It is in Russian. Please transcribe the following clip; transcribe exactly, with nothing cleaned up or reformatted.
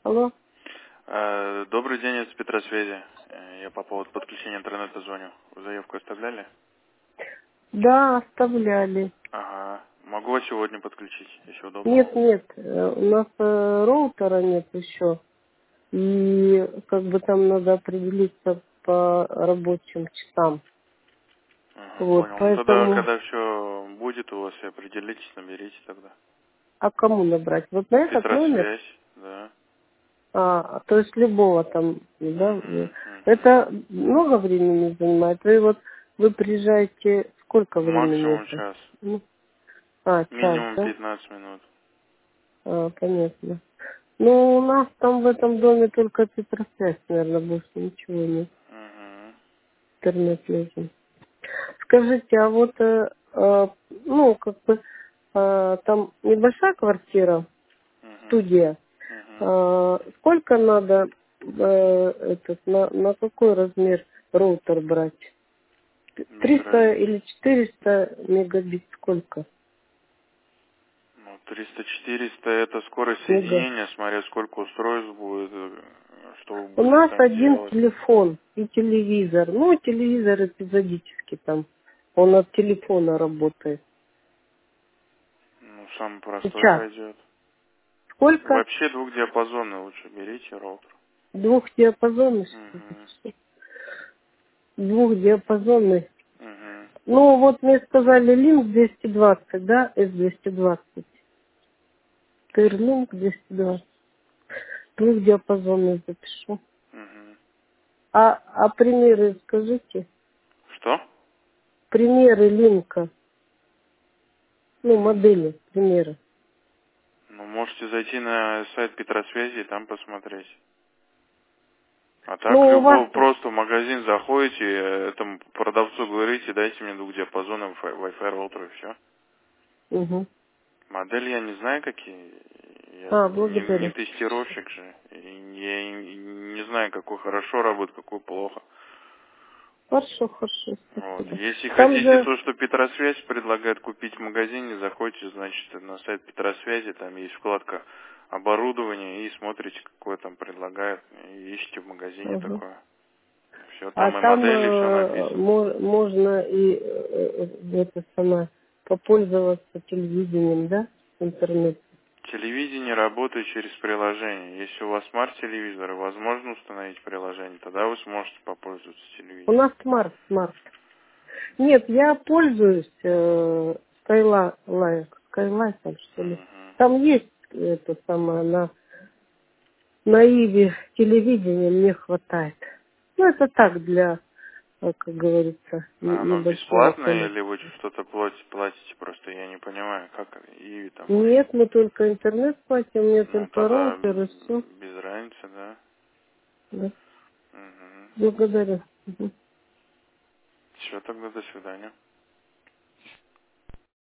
Алло. Э, Добрый день, это Петросвязи. Э, Я по поводу подключения интернета звоню. Вы заявку оставляли? Да, оставляли. Ага. Могу вас сегодня подключить, если удобно. Нет, нет, э, у нас э, роутера нет еще. И как бы там надо определиться по рабочим часам. Ага, Вот, понял. Ну тогда, поэтому... когда все будет у вас, и определитесь, наберите тогда. А кому набрать? Вот на этот номер? Петросвязь, да. А, то есть любого там, да? Угу, угу. Это много времени занимает? Вы вот, вы приезжаете, сколько времени Максимум это? час. Ну, А, час, Минимум да? пятнадцать минут. А, понятно. Ну, у нас там в этом доме только Петросвязь, наверное, больше ничего нет. Угу, Интернет нужен. Скажите, а вот, э, э, ну, как бы, э, там небольшая квартира, угу, студия. угу. Э, сколько надо, э, этот, на, на какой размер роутер брать? Без Триста разницы. или четыреста мегабит, сколько? Ну, триста-четыреста это скорость Мега. соединения, смотря сколько устройств будет, э, что вы У будете нас там один делать. телефон и телевизор. Ну, телевизор эпизодически там. Он от телефона работает. Ну, самый простой Сейчас. пойдет. Сколько? Вообще двухдиапазонный лучше берите роутер. Двухдиапазонный, что ли? Угу. Двухдиапазонный. Угу. Ну, вот мне сказали линк двести двадцать, да? эс двести двадцать. Тырлинк двести двадцать. Двухдиапазонный запишу. Угу. А, а примеры скажите? Что? Примеры линка. Ну, М, модели, примеры. Ну, можете зайти на сайт Петросвязи и там посмотреть. А так Ну, у вас... любой, просто в магазин заходите, э, этому продавцу говорите, дайте мне двухдиапазонный Wi-Fi Wi-Fi роутер и все. Угу. Модель я не знаю какие. Я А, не, не благодарю. тестировщик же. И я и не знаю, какой хорошо работает, какой плохо. Хорошо, хорошо, Вот. спасибо. Если Там хотите же... то, что Петросвязь предлагает купить в магазине, заходите, значит, на сайт Петросвязи, там есть вкладка оборудование, и смотрите, какое там предлагают, и ищите в магазине Ага. такое. Все, А там и там модели, все э, написано. мо- можно и э, э, это самое попользоваться телевидением, да, интернет. Телевидение работает через приложение. Если у вас смарт-телевизор, и возможно установить приложение, тогда вы сможете попользоваться У телевидением. нас смарт, смарт. Нет, я пользуюсь э, Skylite, Skylite там, что ли. Мгм. Там есть это самое на на Иви телевидение мне хватает. Ну это так для, э, как говорится, А н- оно небольшого бесплатное поля. или вы что-то платите, платите? Просто я не понимаю, как Иви там может. Нет, мы только интернет платим, у меня Ну, только тогда роутер и все. м, без разницы, да. Да. Угу. Благодарю. Мгм. Все, тогда до свидания.